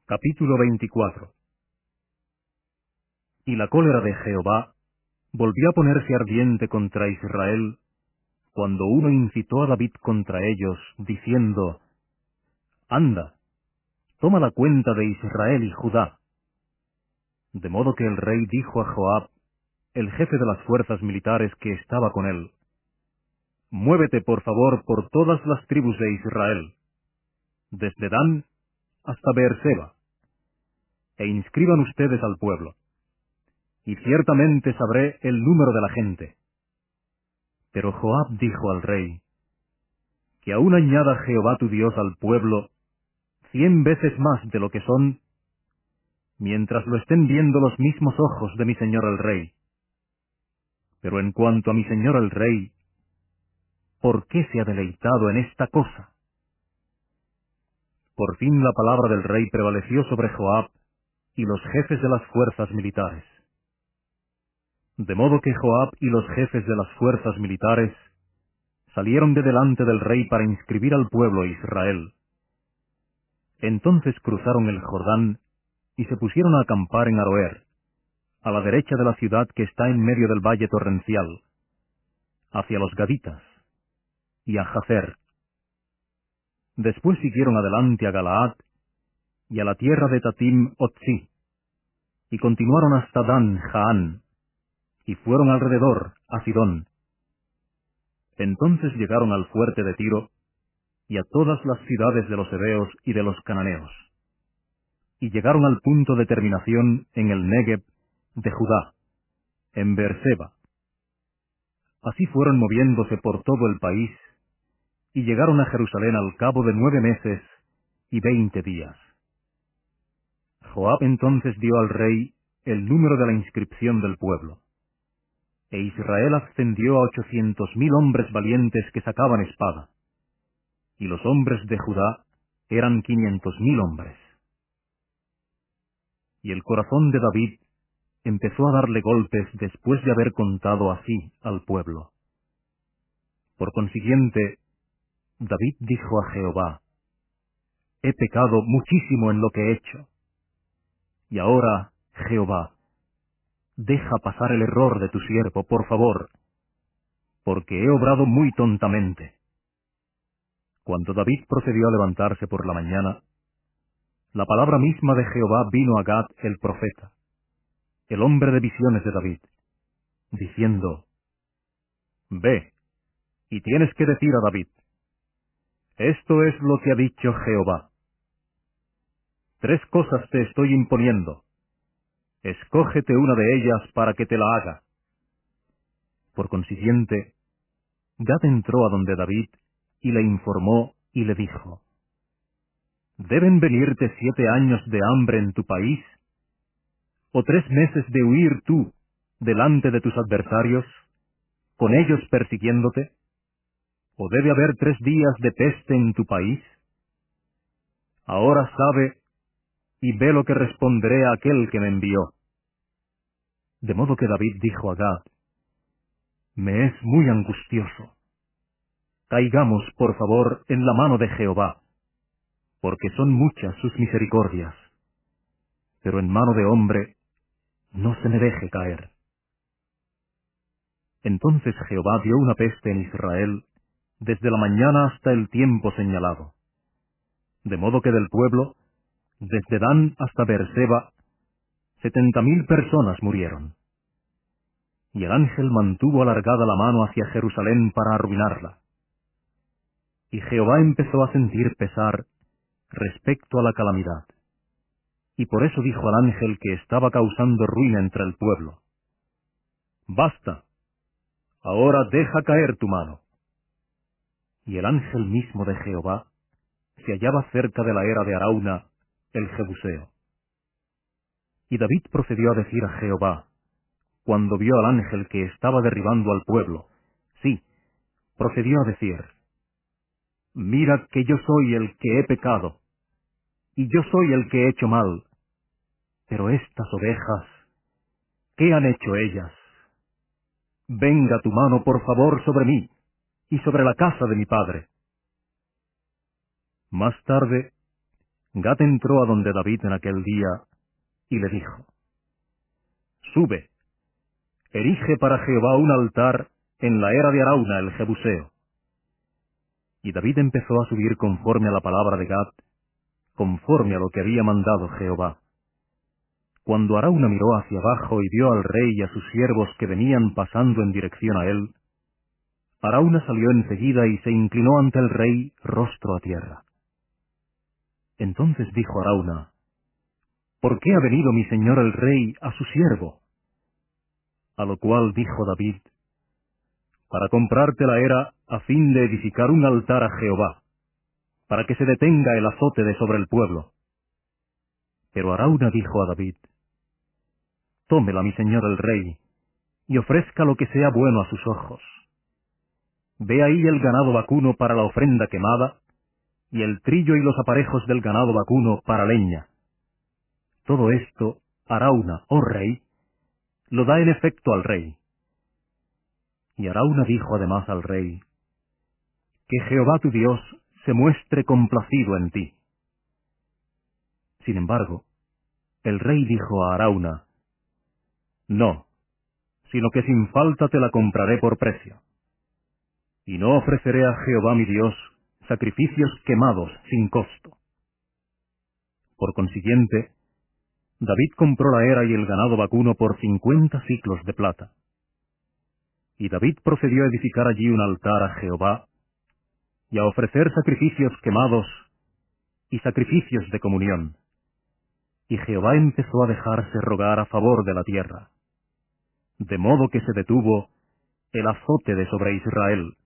Capítulo 24. Y la cólera de Jehová volvió a ponerse ardiente contra Israel, cuando uno incitó a David contra ellos, diciendo: Anda, toma la cuenta de Israel y Judá. De modo que el rey dijo a Joab, el jefe de las fuerzas militares que estaba con él: Muévete, por favor, por todas las tribus de Israel, desde Dan hasta Beerseba, e inscriban ustedes al pueblo, y ciertamente sabré el número de la gente. Pero Joab dijo al rey: Que aún añada Jehová tu Dios al pueblo 100 veces más de lo que son, mientras lo estén viendo los mismos ojos de mi señor el rey. Pero en cuanto a mi señor el rey, ¿por qué se ha deleitado en esta cosa? Por fin la palabra del rey prevaleció sobre Joab y los jefes de las fuerzas militares. De modo que Joab y los jefes de las fuerzas militares salieron de delante del rey para inscribir al pueblo Israel. Entonces cruzaron el Jordán y se pusieron a acampar en Aroer, a la derecha de la ciudad que está en medio del valle torrencial, hacia los Gaditas, y a Jazer. Después siguieron adelante a Galaad y a la tierra de Tatim Otzi, y continuaron hasta Dan Jaán, y fueron alrededor a Sidón. Entonces llegaron al fuerte de Tiro, y a todas las ciudades de los heveos y de los cananeos, y llegaron al punto de terminación en el Negev de Judá, en Beerseba. Así fueron moviéndose por todo el país, y llegaron a Jerusalén al cabo de 9 meses y 20 días. Joab entonces dio al rey el número de la inscripción del pueblo, e Israel ascendió a 800,000 hombres valientes que sacaban espada, y los hombres de Judá eran 500,000 hombres. Y el corazón de David empezó a darle golpes después de haber contado así al pueblo. Por consiguiente, David dijo a Jehová: He pecado muchísimo en lo que he hecho. Y ahora, Jehová, deja pasar el error de tu siervo, por favor, porque he obrado muy tontamente. Cuando David procedió a levantarse por la mañana, la palabra misma de Jehová vino a Gad el profeta, el hombre de visiones de David, diciendo: Ve, y tienes que decir a David: Esto es lo que ha dicho Jehová. 3 cosas te estoy imponiendo. Escógete una de ellas para que te la haga. Por consiguiente, Gad entró a donde David y le informó y le dijo: ¿Deben venirte 7 años de hambre en tu país? ¿O 3 meses de huir tú delante de tus adversarios, con ellos persiguiéndote? ¿O debe haber 3 días de peste en tu país? Ahora sabe y ve lo que responderé a aquel que me envió. De modo que David dijo a Gad: Me es muy angustioso. Caigamos, por favor, en la mano de Jehová, porque son muchas sus misericordias, pero en mano de hombre no se me deje caer. Entonces Jehová dio una peste en Israel desde la mañana hasta el tiempo señalado, de modo que del pueblo, desde Dan hasta Beerseba, 70,000 personas murieron. Y el ángel mantuvo alargada la mano hacia Jerusalén para arruinarla. Y Jehová empezó a sentir pesar respecto a la calamidad, y por eso dijo al ángel que estaba causando ruina entre el pueblo: Basta, ahora deja caer tu mano. Y el ángel mismo de Jehová se hallaba cerca de la era de Arauna, el Jebuseo. Y David procedió a decir a Jehová, cuando vio al ángel que estaba derribando al pueblo, sí, procedió a decir: Mira que yo soy el que he pecado, y yo soy el que he hecho mal, pero estas ovejas, ¿qué han hecho ellas? Venga tu mano, por favor, sobre mí, y sobre la casa de mi padre. Más tarde, Gad entró a donde David en aquel día y le dijo: Sube, erige para Jehová un altar en la era de Arauna el Jebuseo. Y David empezó a subir conforme a la palabra de Gad, conforme a lo que había mandado Jehová. Cuando Arauna miró hacia abajo y vio al rey y a sus siervos que venían pasando en dirección a él, Arauna salió enseguida y se inclinó ante el rey rostro a tierra. Entonces dijo Arauna: ¿Por qué ha venido mi señor el rey a su siervo? A lo cual dijo David: Para comprarte la era a fin de edificar un altar a Jehová, para que se detenga el azote de sobre el pueblo. Pero Arauna dijo a David: Tómela mi señor el rey, y ofrezca lo que sea bueno a sus ojos. Ve ahí el ganado vacuno para la ofrenda quemada, y el trillo y los aparejos del ganado vacuno para leña. Todo esto, Arauna, oh rey, lo da en efecto al rey. Y Arauna dijo además al rey: Que Jehová tu Dios se muestre complacido en ti. Sin embargo, el rey dijo a Arauna: No, sino que sin falta te la compraré por precio. Y no ofreceré a Jehová mi Dios sacrificios quemados sin costo. Por consiguiente, David compró la era y el ganado vacuno por 50 siclos de plata. Y David procedió a edificar allí un altar a Jehová, y a ofrecer sacrificios quemados y sacrificios de comunión. Y Jehová empezó a dejarse rogar a favor de la tierra, de modo que se detuvo el azote de sobre Israel.